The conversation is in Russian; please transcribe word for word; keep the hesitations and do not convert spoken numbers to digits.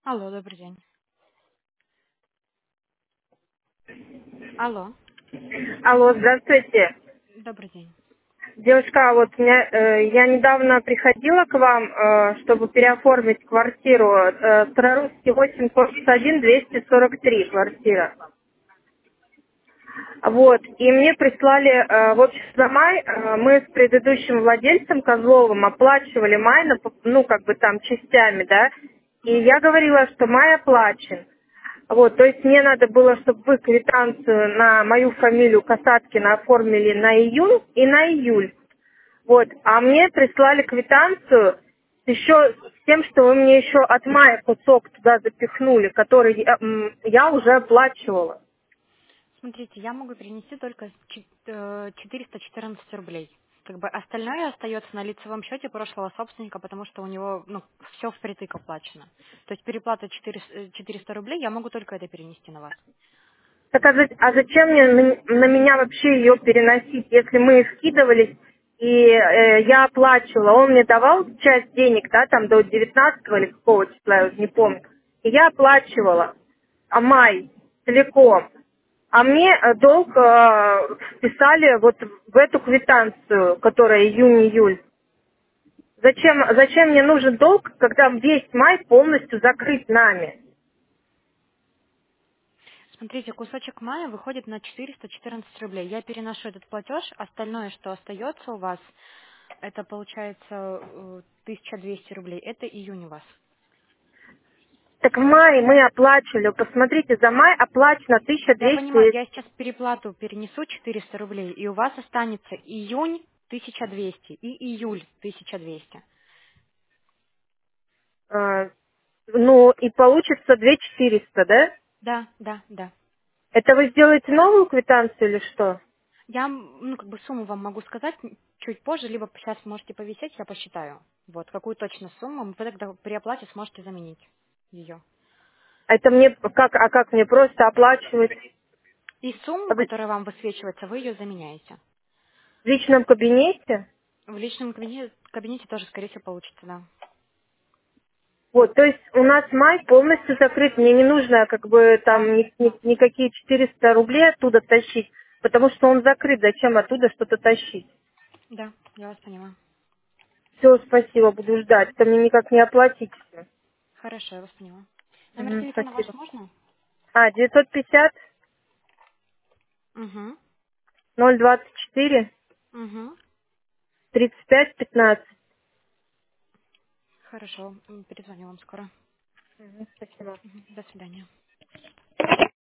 Алло, добрый день. Алло, Алло, здравствуйте. добрый день. Девушка, а вот меня, э, я недавно приходила к вам, э, чтобы переоформить квартиру. Э, Старорусский восемь корпус один, двести сорок три квартира. Вот, и мне прислали, э, в общем, за май э, мы с предыдущим владельцем Козловым оплачивали май, на п- ну, как бы там частями, да, и Мгм. я говорила, что май оплачен. Вот, то есть мне надо было, чтобы вы квитанцию на мою фамилию Касаткина оформили на июнь и на июль. Вот, а мне прислали квитанцию еще с тем, что вы мне еще от мая кусок туда запихнули, который я, м, я уже оплачивала. Смотрите, я могу перенести только чет- э, четыреста четырнадцать рублей. Как бы остальное остается на лицевом счете прошлого собственника, потому что у него ну, все впритык оплачено. То есть переплата четыреста, э, четыреста рублей, я могу только это перенести на вас. Так а, за- а зачем мне на, на меня вообще ее переносить, если мы скидывались и э, я оплачивала, он мне давал часть денег, да, там до девятнадцатого или какого числа, я уже не помню, и я оплачивала, а май целиком. А мне э, долг э, вписали вот в эту квитанцию, которая июнь-июль. Зачем, зачем мне нужен долг, когда весь май полностью закрыт нами? Смотрите, кусочек мая выходит на четыреста четырнадцать рублей. Я переношу этот платеж, остальное, что остается у вас, это получается э, тысяча двести рублей. Это июнь у вас. Так в мае мы оплачивали, посмотрите, за май оплачено Я понимаю, тысяча двести. я сейчас переплату перенесу четыреста рублей, и у вас останется июнь тысяча двести и июль тысяча двести. э, ну и получится две тысячи четыреста, да? Да, да, да. Это вы сделаете новую квитанцию или что? Я, м, ну, как бы сумму вам могу сказать чуть позже, либо сейчас можете повисеть, я посчитаю. Вот, какую точно сумму, вы тогда при оплате сможете заменить ее. А это мне как, а как мне просто оплачивать И в сумму, которая вам высвечивается, вы ее заменяете. личном кабинете? В личном кабинете, кабинете тоже, скорее всего, получится, да. Вот, то есть у нас май полностью закрыт, мне не нужно как бы Да, там ни- ни- никакие четыреста рублей оттуда тащить, потому что он закрыт, зачем оттуда что-то тащить? да, я вас понимаю. Все, спасибо, буду ждать, это мне никак не оплатить. Хорошо, я вас поняла. Номер Мгм, телефона ваш спасибо. можно? А, девятьсот пятьдесят Угу, ноль двадцать четыре угу. тридцать пять пятнадцать. Хорошо, м, перезвоню вам скоро. Мгм, спасибо. Мгм. До свидания.